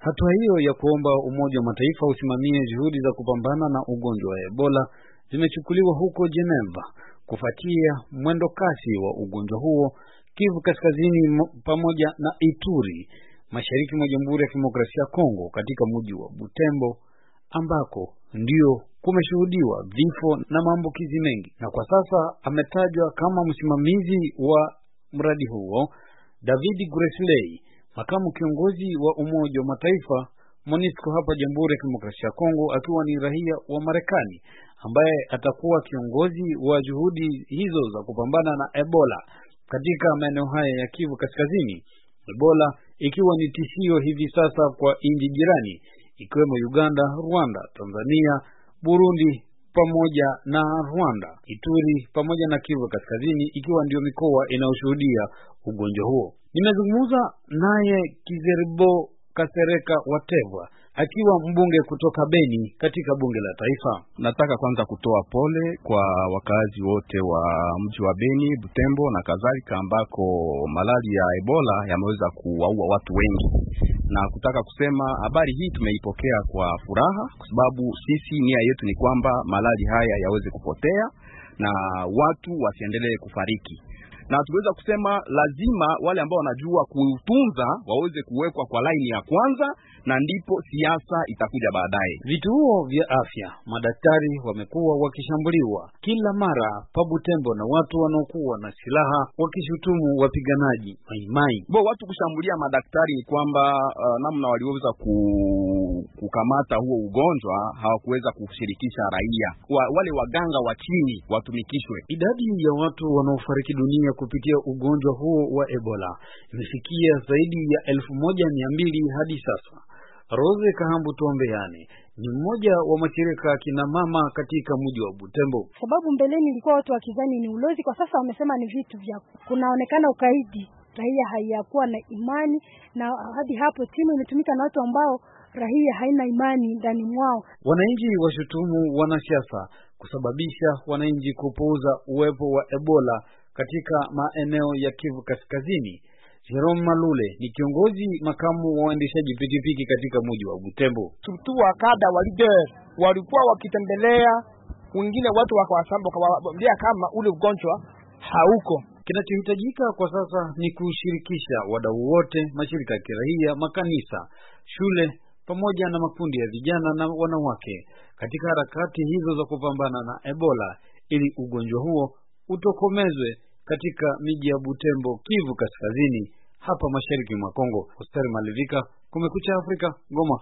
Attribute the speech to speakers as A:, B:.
A: Hatua hiyo ya kuomba Umoja wa Mataifa usimamie juhudi za kupambana na ugonjwa wa Ebola zimechukuliwa huko Geneva kufuatia mwendo kasi wa ugonjwa huo Kivu Kaskazini pamoja na Ituri mashariki mwa Jamhuri ya Kidemokrasia ya Kongo katika mji wa Butembo ambako ndio kumeshuhudiwa vifo na maambukizi mengi. Na kwa sasa ametajwa kama msimamizi wa mradi huo David Gresley, makamu kiongozi wa Umoja wa Mataifa MONUSCO hapa Jamhuri ya Kidemokrasia ya Kongo, akiwa ni raia wa Marekani ambaye atakuwa kiongozi wa juhudi hizo za kupambana na Ebola katika maeneo haya ya Kivu Kaskazini. Ebola ikiwa ni tishio hivi sasa kwa nchi jirani ikiwemo Uganda, Rwanda, Tanzania, Burundi pamoja na Rwanda, Ituri pamoja na Kivu Kaskazini ikiwa ndio mikoa inayoshuhudia ugonjwa huo. Nimezungumza naye Kizeribo Kasereka Watevwa akiwa mbunge kutoka Beni katika bunge la taifa.
B: Nataka kwanza kutoa pole kwa wakazi wote wa mji wa Beni, Butembo na kadhalika ambako malaria ya Ebola yameweza kuwaua watu wengi. Na kutaka kusema habari hii tumeipokea kwa furaha kwa sababu sisi nia yetu ni kwamba malaria haya yaweze kupotea na watu wasiendelee kufariki. Na tuweza kusema lazima wale ambao wanajua kuutunza waweze kuwekwa kwa laini ya kwanza na ndipo siasa itakuja baadaye.
A: Vituo vya afya, madaktari wamekuwa wakishambuliwa kila mara pa Butembo na watu wanaokuwa na silaha wakishutumu wapiganaji Mai.
B: Watu kushambulia madaktari ni kwamba namna waliweza kukamata huo ugonjwa hawakuweza kushirikisha raia. Wale waganga wa chini watumikishwe.
A: Idadi ya watu wanaofariki dunia kupitia ugonjwa huo wa Ebola imefikia zaidi ya 1200 hadi sasa. Rose Kahambu Tuombeane ni mmoja wa mashirika kina mama katika mji wa Butembo.
C: Sababu mbeleni ilikuwa watu wakizani ni ulozi, kwa sasa wamesema ni vitu vya kunaonekana ukaidi. Raia haiyakuwa na imani na hadi hapo timu imetumika na watu ambao raia haina imani ndani mwao.
A: Wananchi washutumu wanasiasa kusababisha wananchi kupuuza uwepo wa Ebola katika maeneo ya Kivu Kaskazini. Jerome Malule ni kiongozi makamu wa waendeshaji pikipiki katika mji wa Butembo.
D: Tutu wakada wa leader walikuwa wakitembelea wengine watu wakawasamba kwa kama ule ugonjwa hauko.
A: Kinachohitajika kwa sasa ni kushirikisha wadau wote, mashirika ya kiraia, makanisa, shule pamoja na makundi ya vijana na wanawake katika harakati hizo za kupambana na Ebola ili ugonjwa huo utokomezwe katika miji ya Butembo, Kivu Kaskazini hapa mashariki mwa Kongo. Hosteri Malivika, Kumekucha Afrika, Goma.